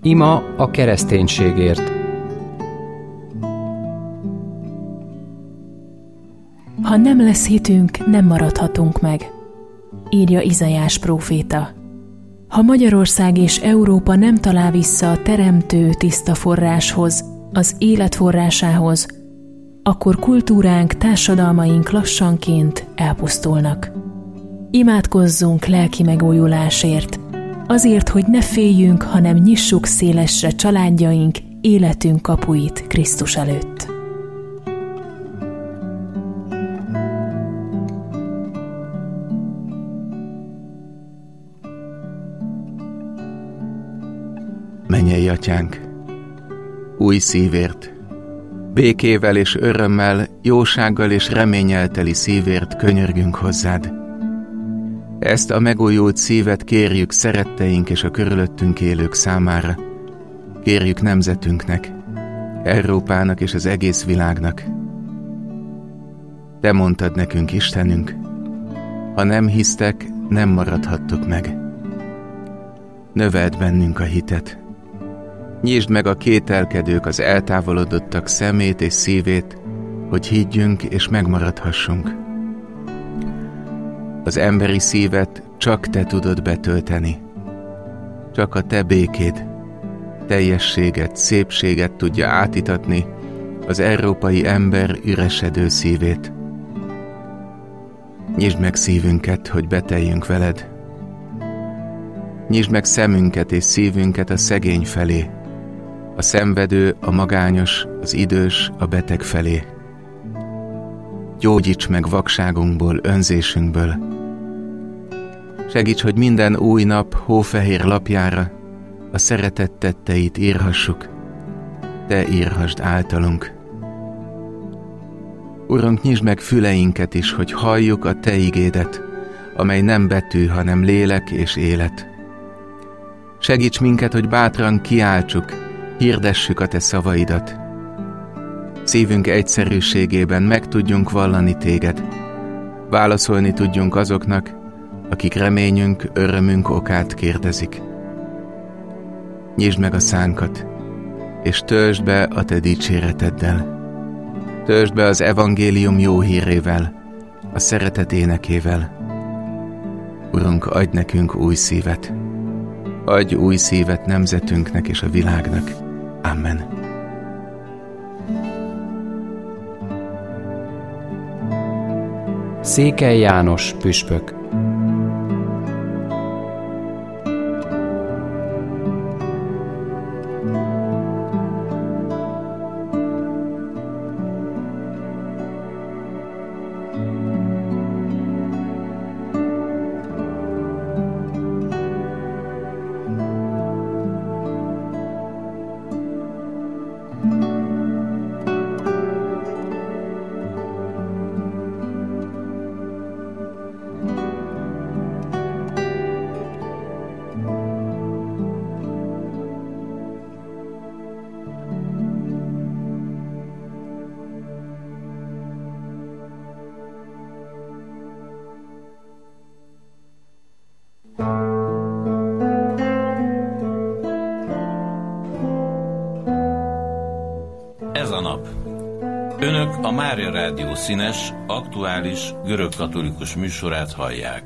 Ima a kereszténységért. Ha nem lesz hitünk, nem maradhatunk meg, írja Izaiás próféta. Ha Magyarország és Európa nem talál vissza a teremtő tiszta forráshoz, az élet forrásához, akkor kultúránk, társadalmaink lassanként elpusztulnak. Imádkozzunk lelki megújulásért, azért, hogy ne féljünk, hanem nyissuk szélesre családjaink, életünk kapuit Krisztus előtt. Mennyei Atyánk, új szívért, békével és örömmel, jósággal és reménnyel teli szívért könyörgünk hozzád. Ezt a megújult szívet kérjük szeretteink és a körülöttünk élők számára. Kérjük nemzetünknek, Európának és az egész világnak. Te mondtad nekünk, Istenünk, ha nem hisztek, nem maradhattok meg. Növeld bennünk a hitet. Nyisd meg a kételkedők, az eltávolodottak szemét és szívét, hogy higgyünk és megmaradhassunk. Az emberi szívet csak te tudod betölteni. Csak a te békéd, teljességet, szépséget tudja átítatni az európai ember üresedő szívét. Nyisd meg szívünket, hogy beteljünk veled. Nyisd meg szemünket és szívünket a szegény felé, a szenvedő, a magányos, az idős, a beteg felé. Gyógyíts meg vakságunkból, önzésünkből. Segíts, hogy minden új nap hófehér lapjára a szeretet tetteit írhassuk. Te írhassd általunk. Urunk, nyisd meg füleinket is, hogy halljuk a te igédet, amely nem betű, hanem lélek és élet. Segíts minket, hogy bátran kiáltsuk, hirdessük a te szavaidat. Szívünk egyszerűségében meg tudjunk vallani téged. Válaszolni tudjunk azoknak, akik reményünk, örömünk okát kérdezik. Nyisd meg a szánkat, és töltsd be a te dicséreteddel. Töltsd be az evangélium jó hírével, a szeretet énekével. Urunk, adj nekünk új szívet. Adj új szívet nemzetünknek és a világnak. Amen. Székely János püspök. Ez a nap. Önök a Mária Rádió színes, aktuális, görögkatolikus műsorát hallják.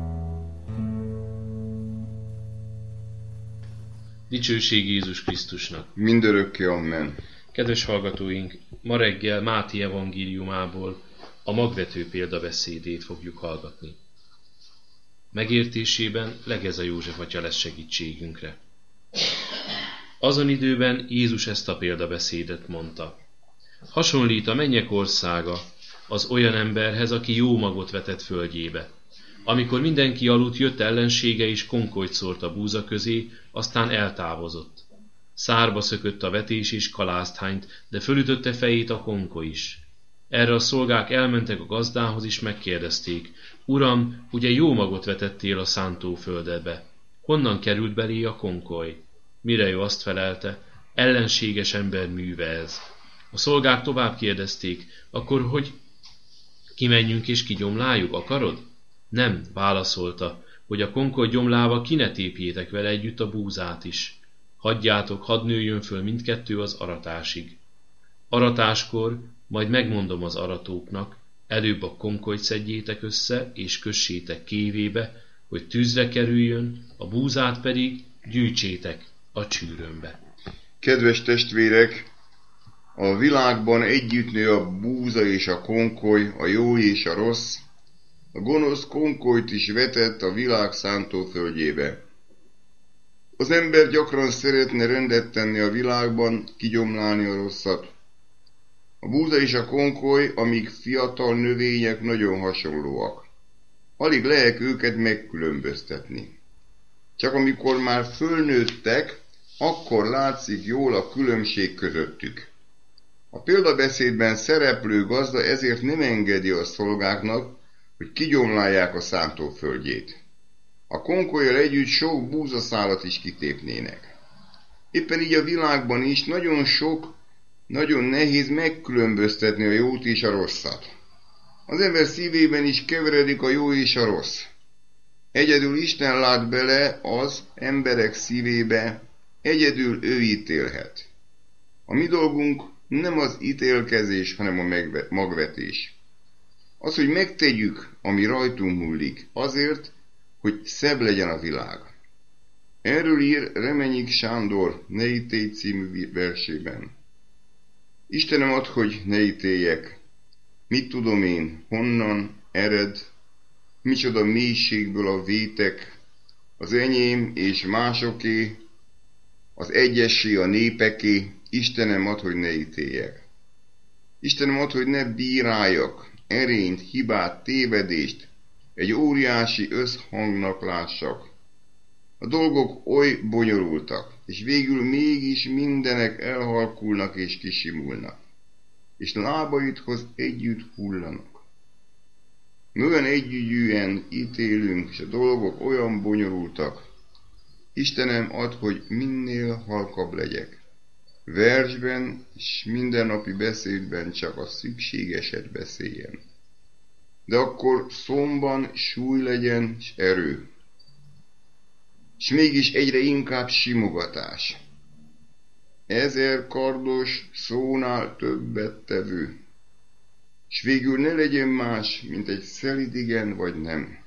Dicsőség Jézus Krisztusnak! Mindörökké, amen! Kedves hallgatóink, ma reggel Máté evangéliumából a magvető példabeszédét fogjuk hallgatni. Megértésében Legeza József atya lesz segítségünkre. Azon időben Jézus ezt a példabeszédet mondta. Hasonlít a mennyek országa az olyan emberhez, aki jó magot vetett földjébe. Amikor mindenki aludt, jött ellensége és konkolyt szórt a búza közé, aztán eltávozott. Szárba szökött a vetés és kalászthányt, de fölütötte fejét a konkoly is. Erre a szolgák elmentek a gazdához és megkérdezték: Uram, ugye jó magot vetettél a szántóföldedbe? Honnan került belé a konkoly? Mire ő azt felelte: ellenséges ember műve ez. A szolgák tovább kérdezték: akkor hogy kimenjünk és kigyomláljuk, akarod? Nem, válaszolta, hogy a konkoly gyomlálva ki ne tépjétek vele együtt a búzát is. Hagyjátok, hadd nőjön föl mindkettő az aratásig. Aratáskor majd megmondom az aratóknak, előbb a konkolyt szedjétek össze, és kössétek kévébe, hogy tűzre kerüljön, a búzát pedig gyűjtsétek a csűrőmbe. Kedves testvérek, a világban együtt nő a búza és a konkoly, a jó és a rossz. A gonosz konkolyt is vetett a világ szántóföldjébe. Az ember gyakran szeretne rendet tenni a világban, kigyomlálni a rosszat. A búza és a konkoly, amíg fiatal növények, nagyon hasonlóak. Alig lehet őket megkülönböztetni. Csak amikor már fölnőttek, akkor látszik jól a különbség közöttük. A példabeszédben szereplő gazda ezért nem engedi a szolgáknak, hogy kigyomlálják a szántóföldjét. A konkollyal együtt sok búzaszálat is kitépnének. Éppen így a világban is nagyon nehéz megkülönböztetni a jót és a rosszat. Az ember szívében is keveredik a jó és a rossz. Egyedül Isten lát bele az emberek szívébe, egyedül ő ítélhet. A mi dolgunk nem az ítélkezés, hanem a magvetés. Az, hogy megtegyük, ami rajtunk múlik, azért, hogy szebb legyen a világ. Erről ír Remenyik Sándor Ne ítélj című versében. Istenem, add, hogy ne ítéljek. Mit tudom én, honnan ered, micsoda mélységből a vétek, az enyém és másoké, az egyessé a népeké, Istenem, add, hogy ne ítéljek. Istenem, add, hogy ne bíráljak, erényt, hibát, tévedést, egy óriási összhangnak lássak. A dolgok oly bonyolultak, és végül mégis mindenek elhalkulnak és kisimulnak, és lábaidhoz együtt hullanak. Mi olyan együgyűen ítélünk, és a dolgok olyan bonyolultak. Istenem, add, hogy minél halkabb legyek. Versben és mindennapi beszédben csak a szükségeset beszéljen. De akkor szomban súly legyen és erő. És mégis egyre inkább simogatás. 1000 kardos szónál többet tevő. És végül ne legyen más, mint egy szelíd igen vagy nem.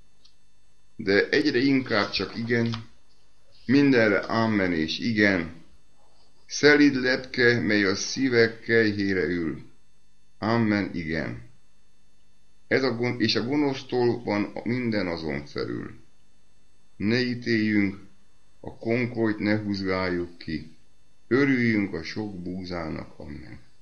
De egyre inkább csak igen, mindenre ámen és igen. Szelíd lepke, mely a szívek kelyhére ül. Amen, igen. És a gonosztól van minden azon felül. Ne ítéljünk, a konkolyt ne húzgáljuk ki. Örüljünk a sok búzának, amen.